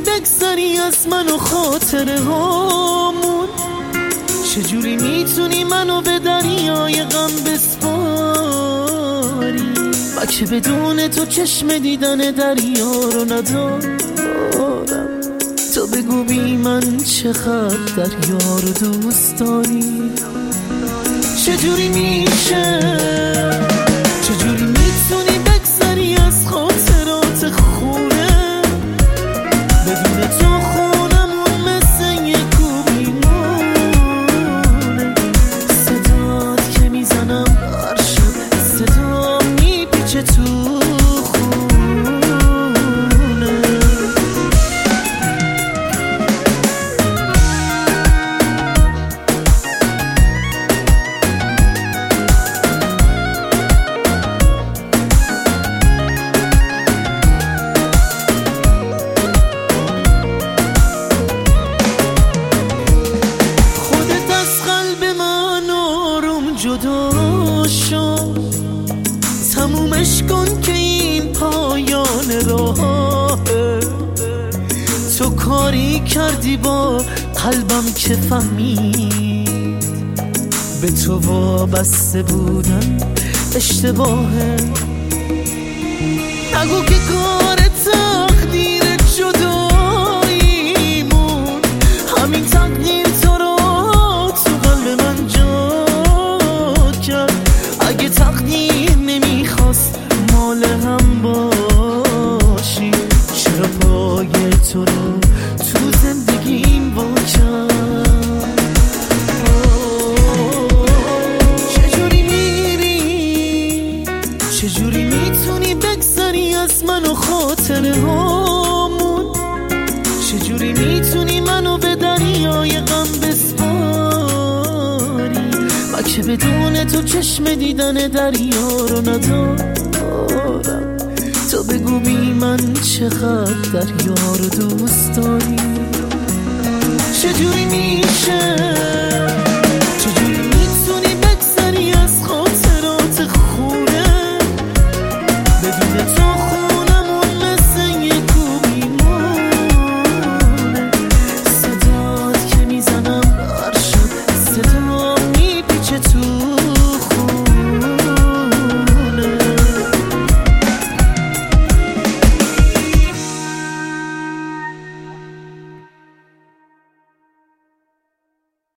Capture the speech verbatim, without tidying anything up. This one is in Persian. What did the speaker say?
بگذری از من و خاطره هامون؟ چجوری میتونی منو به دریای غم بسپاری؟ و که بدون تو چشم دیدن دریا رو ندارم. تو بگو بی من چقدر دریا رو دوست داری؟ چجوری میشه، چجوری میتونی بگذری از خاطرات خونه؟ بدون تو خونمون مثل یک کوه میمونه. صدات که میزنم هر شب، صدا میپیچه تو جدا شو. تمومش کن که این پایان راهه. تو کاری کردی با قلبم که فهمید به تو وابسته بودن اشتباهه. نگو که کار تقدیر جداییمون، همین تقدیر تو رو تو قلب من جا کرد. اگه تقدیر نمیخواست مال هم باشی، چرا پای تو رو تو زندگیم وا کرد؟ چجوری میری، چجوری میتونی بگذری از من و خاطره هامون؟ چجوری میتونی منو به دریای غم بسپاری؟ و که بدون تو چشم دیدن دریا رو ندارم. تو بگو بی من چقدر دریا رو دوست داری؟